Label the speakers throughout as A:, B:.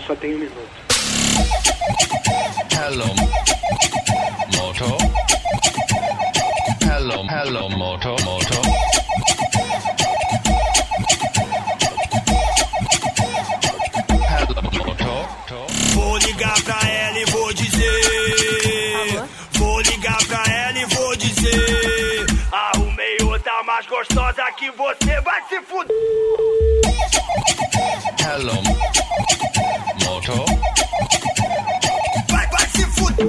A: só tenho 1 minuto.
B: Hello, moto. Hello, moto.
C: Vou ligar pra ela e vou dizer.
D: Alô?
C: Vou ligar pra ela e vou dizer. Arrumei outra mais gostosa que você vai se fuder.
B: Hello, moto.
C: Vai se fuder.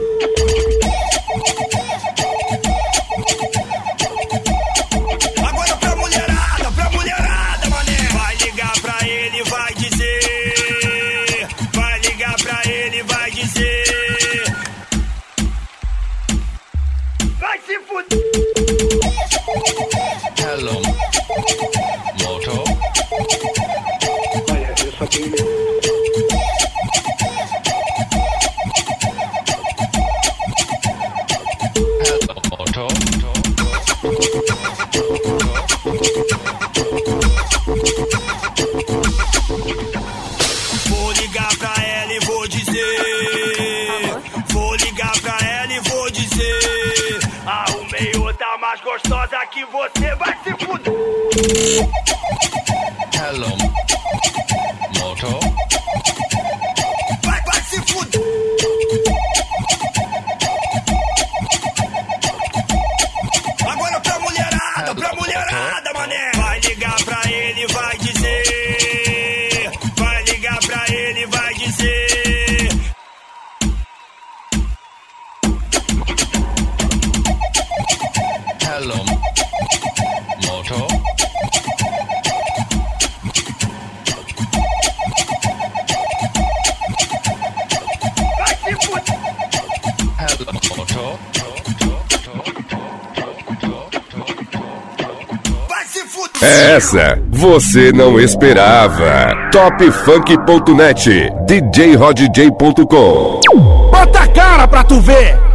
C: Agora pra mulherada, mané. Vai ligar pra ele e vai dizer. Vai ligar pra ele e vai dizer. Vai se fuder.
B: Hello, moto.
A: Olha, eu só tenho 1 minuto.
B: Hello, moto.
C: Vou ligar pra ela e vou dizer. Vou ligar pra ela e vou dizer. Arrumei outra mais gostosa que você vai se fuder.
B: Hello, moto.
C: Vai se fuder. Agora pra mulherada, mané. Vai ligar pra ele e vai dizer. Vai ligar pra ele e vai dizer.
B: Hello, moto.
C: Vai se fuder.
B: Hello, moto.
C: Vai se fuder.
E: Essa você não esperava. Topfunk.net, djrodj.com.
F: Bota a cara pra tu ver!